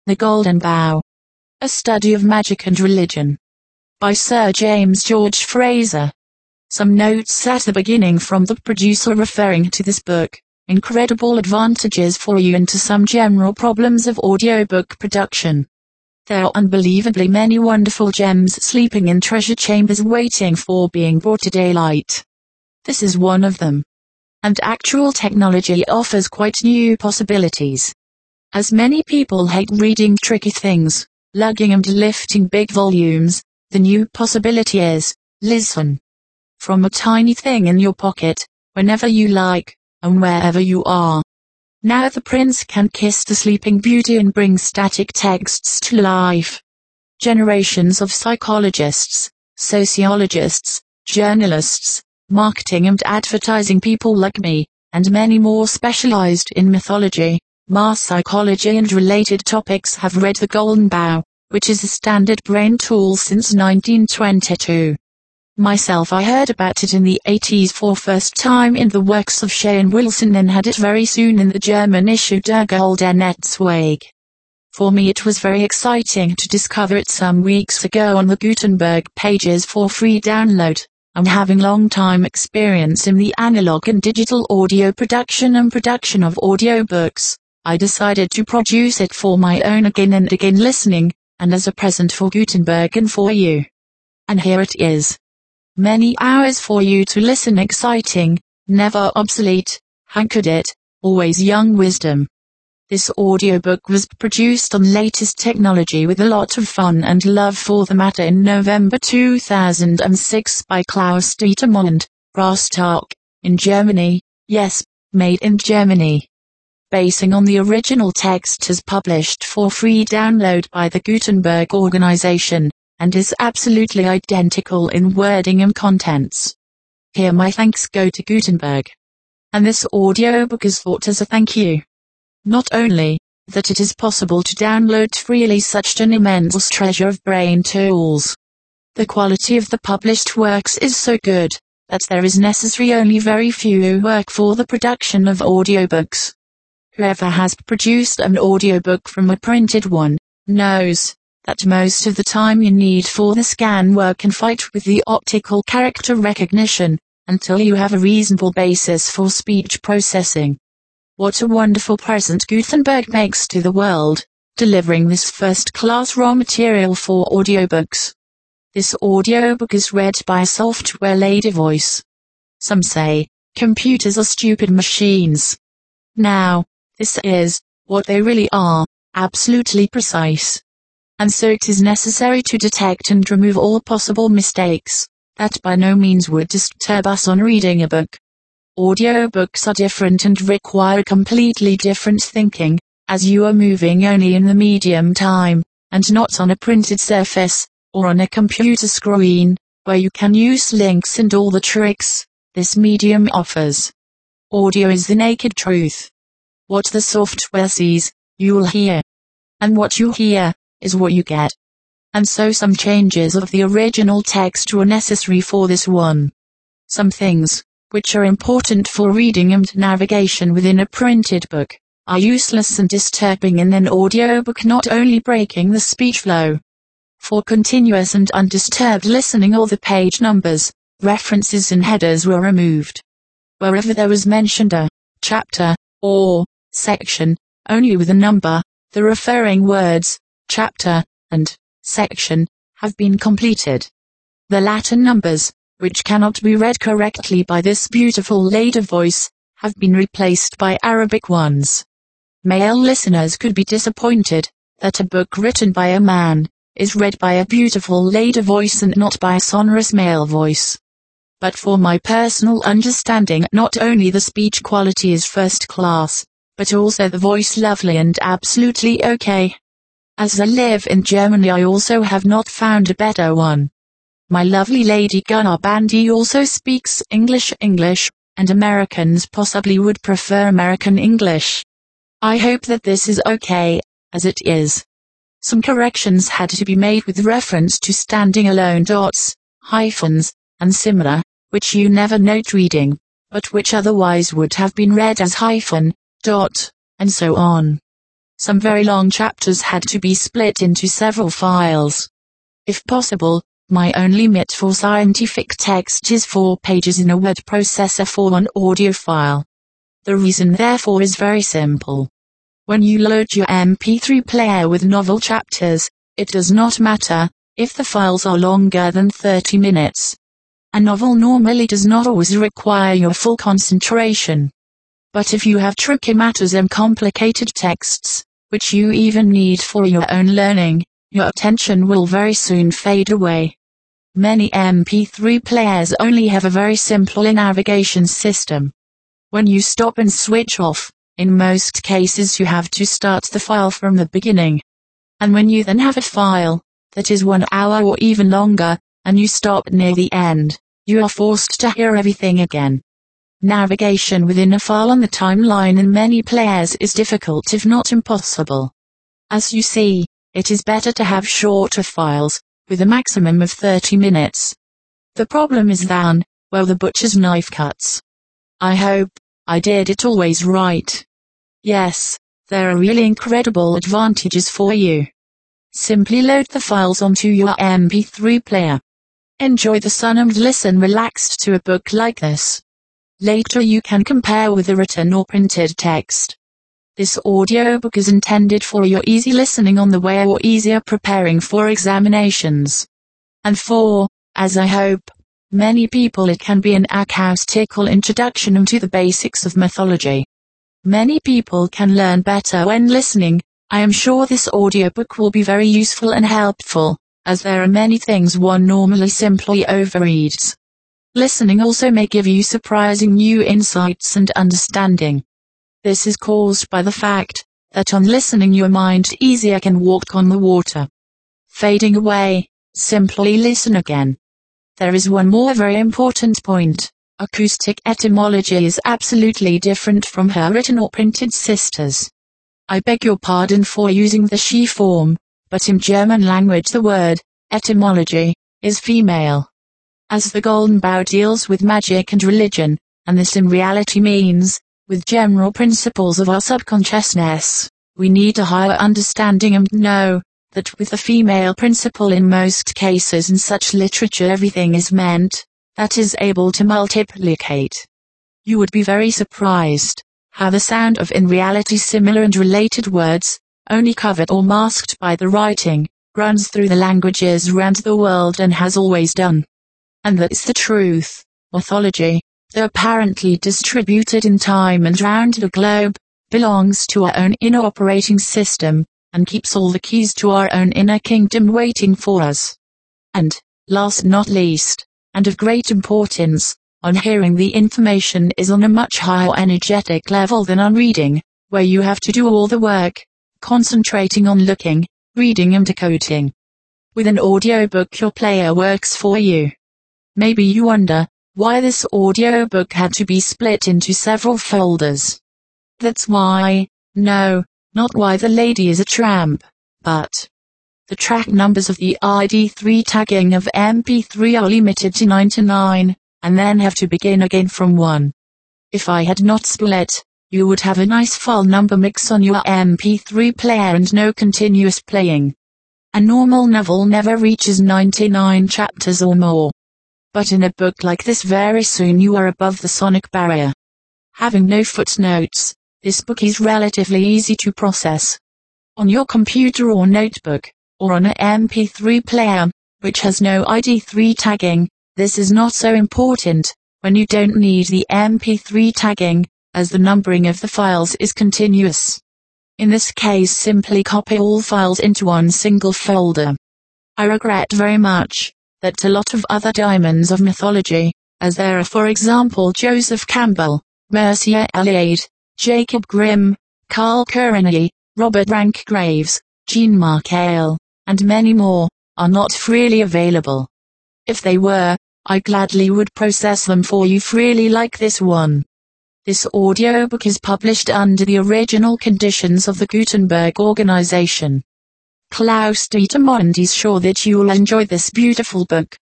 The Golden Bough. A Study of Magic and Religion. By Sir James George Frazer. Some notes at the beginning from the producer referring to this book. Incredible advantages for you and to some general problems of audiobook production. There are unbelievably many wonderful gems sleeping in treasure chambers waiting for being brought to daylight. This is one of them. And actual technology offers quite new possibilities. As many people hate reading tricky things, lugging and lifting big volumes, the new possibility is, listen. From a tiny thing in your pocket, whenever you like, and wherever you are. Now the prince can kiss the sleeping beauty and bring static texts to life. Generations of psychologists, sociologists, journalists, marketing and advertising people like me, and many more specialized in mythology, mass psychology and related topics have read The Golden Bough, which is a standard brain tool since 1922. Myself, I heard about it in the 80s for first time in the works of Shea and Wilson, and had it very soon in the German issue Der Goldene Zweig. For me it was very exciting to discover it some weeks ago on the Gutenberg pages for free download. And having long time experience in the analog and digital audio production and production of audiobooks, I decided to produce it for my own again and again listening, and as a present for Gutenberg and for you. And here it is. Many hours for you to listen, exciting, never obsolete, hankered it, always young wisdom. This audiobook was produced on latest technology with a lot of fun and love for the matter in November 2006 by Klaus Dietermann and Rostock, in Germany, yes, made in Germany. Basing on the original text as published for free download by the Gutenberg organization, and is absolutely identical in wording and contents. Here my thanks go to Gutenberg. And this audiobook is thought as a thank you. Not only that it is possible to download freely such an immense treasure of brain tools. The quality of the published works is so good that there is necessary only very few work for the production of audiobooks. Whoever has produced an audiobook from a printed one knows that most of the time you need for the scan work and fight with the optical character recognition until you have a reasonable basis for speech processing. What a wonderful present Gutenberg makes to the world, delivering this first-class raw material for audiobooks. This audiobook is read by a software lady voice. Some say, computers are stupid machines. Now, this is what they really are, absolutely precise. And so it is necessary to detect and remove all possible mistakes, that by no means would disturb us on reading a book. Audiobooks are different and require completely different thinking, as you are moving only in the medium time, and not on a printed surface, or on a computer screen, where you can use links and all the tricks this medium offers. Audio is the naked truth. What the software sees, you will hear. And what you hear, is what you get. And so some changes of the original text were necessary for this one. Some things, which are important for reading and navigation within a printed book, are useless and disturbing in an audiobook, not only breaking the speech flow. For continuous and undisturbed listening, all the page numbers, references and headers were removed. Wherever there was mentioned a chapter, or section, only with a number, the referring words, chapter, and section, have been completed. The Latin numbers, which cannot be read correctly by this beautiful lady voice, have been replaced by Arabic ones. Male listeners could be disappointed that a book written by a man is read by a beautiful lady voice and not by a sonorous male voice. But for my personal understanding, not only the speech quality is first class, but also the voice lovely and absolutely okay. As I live in Germany, I also have not found a better one. My lovely lady Gunnar Bandy also speaks English, and Americans possibly would prefer American English. I hope that this is okay, as it is. Some corrections had to be made with reference to standing alone dots, hyphens, and similar, which you never note reading, but which otherwise would have been read as hyphen, dot, and so on. Some very long chapters had to be split into several files. If possible, my own limit for scientific text is 4 pages in a word processor for one audio file. The reason therefore is very simple. When you load your MP3 player with novel chapters, it does not matter if the files are longer than 30 minutes. A novel normally does not always require your full concentration. But if you have tricky matters and complicated texts, which you even need for your own learning, your attention will very soon fade away. Many MP3 players only have a very simple navigation system. When you stop and switch off, in most cases you have to start the file from the beginning. And when you then have a file that is 1 hour or even longer, and you stop near the end, you are forced to hear everything again. Navigation within a file on the timeline in many players is difficult if not impossible. As you see, it is better to have shorter files, with a maximum of 30 minutes. The problem is then, where the butcher's knife cuts. I hope I did it always right. Yes, there are really incredible advantages for you. Simply load the files onto your MP3 player. Enjoy the sun and listen relaxed to a book like this. Later you can compare with the written or printed text. This audiobook is intended for your easy listening on the way or easier preparing for examinations. And for, as I hope, many people it can be an acoustical introduction into the basics of mythology. Many people can learn better when listening. I am sure this audiobook will be very useful and helpful, as there are many things one normally simply overreads. Listening also may give you surprising new insights and understanding. This is caused by the fact that on listening your mind easier can walk on the water. Fading away, simply listen again. There is one more very important point. Acoustic etymology is absolutely different from her written or printed sisters. I beg your pardon for using the she form, but in German language the word etymology is female. As the Golden Bough deals with magic and religion, and this in reality means, with general principles of our subconsciousness, we need a higher understanding and know that with the female principle in most cases in such literature everything is meant, that is able to multiplicate. You would be very surprised how the sound of in reality similar and related words, only covered or masked by the writing, runs through the languages around the world and has always done. And that is the truth. Mythology, though apparently distributed in time and round the globe, belongs to our own inner operating system, and keeps all the keys to our own inner kingdom waiting for us. And, last not least, and of great importance, on hearing the information is on a much higher energetic level than on reading, where you have to do all the work, concentrating on looking, reading and decoding. With an audiobook your player works for you. Maybe you wonder why this audiobook had to be split into several folders. That's why. No, not why the lady is a tramp, but the track numbers of the ID3 tagging of MP3 are limited to 99, and then have to begin again from 1. If I had not split, you would have a nice file number mix on your MP3 player and no continuous playing. A normal novel never reaches 99 chapters or more. But in a book like this very soon you are above the sonic barrier. Having no footnotes, this book is relatively easy to process. On your computer or notebook, or on an MP3 player, which has no ID3 tagging, this is not so important, when you don't need the MP3 tagging, as the numbering of the files is continuous. In this case simply copy all files into one single folder. I regret very much that a lot of other diamonds of mythology, as there are for example Joseph Campbell, Mircea Eliade, Jacob Grimm, Carl Kearney, Robert Rank Graves, Jean Markel, and many more, are not freely available. If they were, I gladly would process them for you freely like this one. This audiobook is published under the original conditions of the Gutenberg organization. Klaus Dieter Mond is sure that you will enjoy this beautiful book.